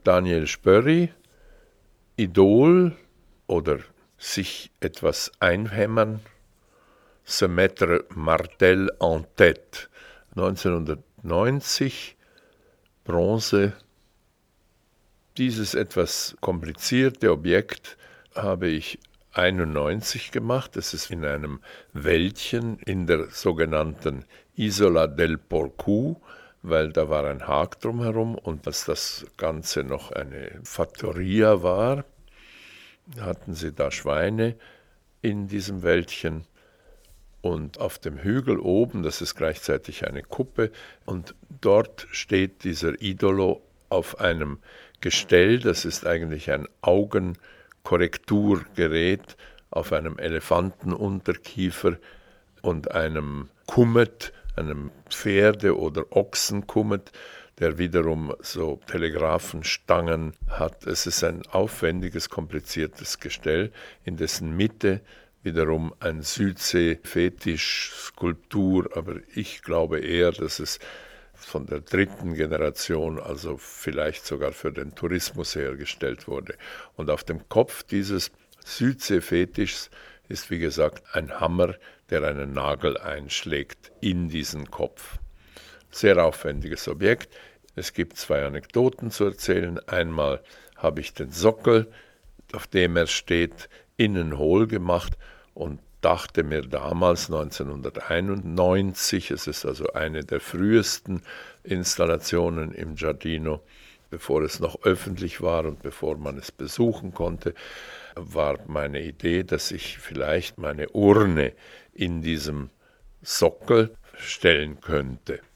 Daniel Spörri, Idol oder sich etwas einhämmern, se mettre Martel en tête. 1990, Bronze. Dieses etwas komplizierte Objekt habe ich 91 gemacht. Es ist in einem Wäldchen in der sogenannten Isola del Porcù, weil da war ein Hag drumherum und als das Ganze noch eine Fattoria war, hatten sie da Schweine in diesem Wäldchen und auf dem Hügel oben, das ist gleichzeitig eine Kuppe und dort steht dieser Idolo auf einem Gestell, das ist eigentlich ein Augenkorrekturgerät auf einem Elefantenunterkiefer und einem Kummet, einem Pferde- oder Ochsenkummet, der wiederum so Telegraphenstangen hat. Es ist ein aufwendiges, kompliziertes Gestell, in dessen Mitte wiederum ein Südsee-Fetisch-Skulptur, aber ich glaube eher, dass es von der dritten Generation, also vielleicht sogar für den Tourismus hergestellt wurde. Und auf dem Kopf dieses Südsee-Fetischs ist, wie gesagt, ein Hammer, der einen Nagel einschlägt in diesen Kopf. Sehr aufwendiges Objekt. Es gibt zwei Anekdoten zu erzählen. Einmal habe ich den Sockel, auf dem er steht, innen hohl gemacht und dachte mir damals 1991, es ist also eine der frühesten Installationen im Giardino, bevor es noch öffentlich war und bevor man es besuchen konnte, war meine Idee, dass ich vielleicht meine Urne in diesem Sockel stellen könnte.